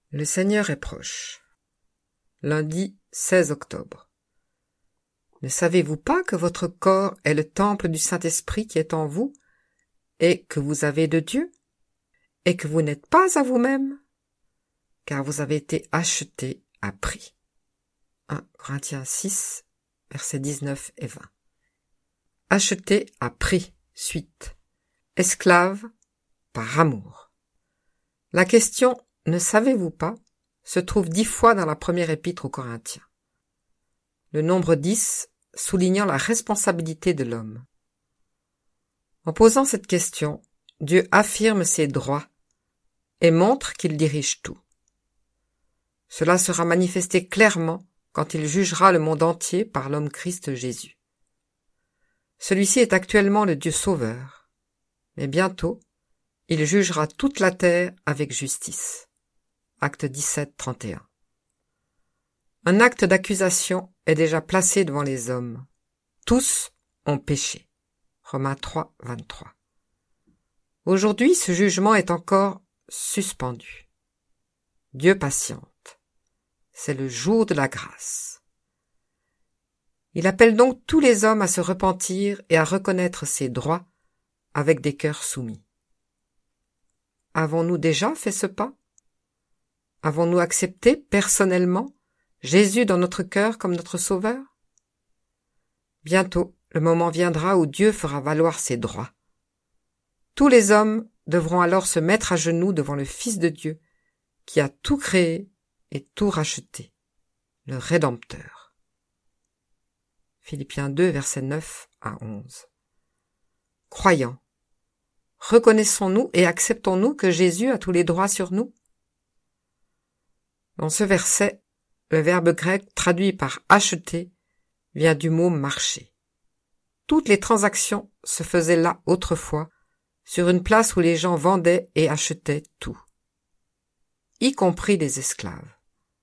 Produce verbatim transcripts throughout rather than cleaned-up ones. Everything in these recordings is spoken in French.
Le Seigneur est proche. Lundi seize octobre. Ne savez-vous pas que votre corps est le temple du Saint-Esprit qui est en vous, et que vous avez de Dieu, et que vous n'êtes pas à vous-même, car vous avez été achetés à prix. un Corinthiens six, versets dix-neuf et vingt. Achetés à prix, suite. Esclaves par amour. La question « Ne savez-vous pas ?» se trouve dix fois dans la première épître aux Corinthiens. Le nombre dix soulignant la responsabilité de l'homme. En posant cette question, Dieu affirme ses droits et montre qu'il dirige tout. Cela sera manifesté clairement quand il jugera le monde entier par l'homme Christ Jésus. Celui-ci est actuellement le Dieu sauveur, mais bientôt, il jugera toute la terre avec justice. Acte dix-sept, trente et un. Un acte d'accusation est déjà placé devant les hommes. Tous ont péché. Romains trois, vingt-trois. Aujourd'hui, ce jugement est encore suspendu. Dieu patiente. C'est le jour de la grâce. Il appelle donc tous les hommes à se repentir et à reconnaître ses droits avec des cœurs soumis. Avons-nous déjà fait ce pas? Avons-nous accepté personnellement Jésus dans notre cœur comme notre Sauveur? Bientôt, le moment viendra où Dieu fera valoir ses droits. Tous les hommes devront alors se mettre à genoux devant le Fils de Dieu, qui a tout créé et tout racheté, le Rédempteur. Philippiens deux, versets neuf à onze. Croyants, reconnaissons-nous et acceptons-nous que Jésus a tous les droits sur nous? Dans ce verset, le verbe grec traduit par « acheter » vient du mot « marcher ». Toutes les transactions se faisaient là autrefois, sur une place où les gens vendaient et achetaient tout, y compris les esclaves.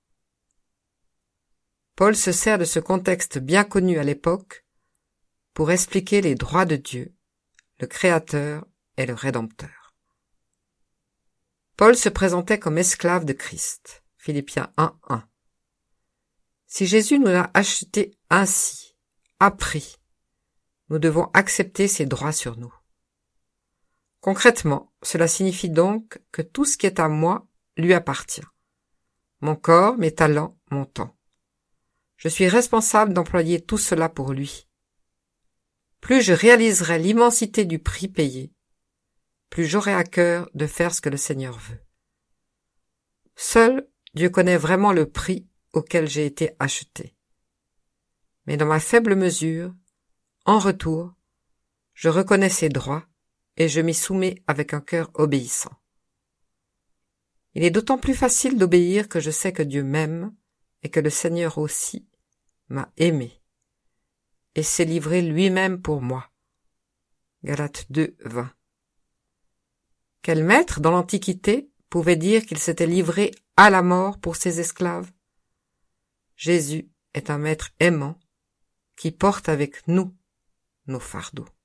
Paul se sert de ce contexte bien connu à l'époque pour expliquer les droits de Dieu, le Créateur et le Rédempteur. Paul se présentait comme esclave de Christ. Philippiens un, un. Si Jésus nous a achetés ainsi, à prix, nous devons accepter ses droits sur nous. Concrètement, cela signifie donc que tout ce qui est à moi lui appartient. Mon corps, mes talents, mon temps. Je suis responsable d'employer tout cela pour lui. Plus je réaliserai l'immensité du prix payé, plus j'aurai à cœur de faire ce que le Seigneur veut. Seul Dieu connaît vraiment le prix auquel j'ai été acheté. Mais dans ma faible mesure, en retour, je reconnais ses droits et je m'y soumets avec un cœur obéissant. Il est d'autant plus facile d'obéir que je sais que Dieu m'aime et que le Seigneur aussi m'a aimé et s'est livré lui-même pour moi. Galates deux, vingt. Quel maître dans l'Antiquité pouvait dire qu'il s'était livré à la mort pour ses esclaves? Jésus est un maître aimant qui porte avec nous nos fardeaux.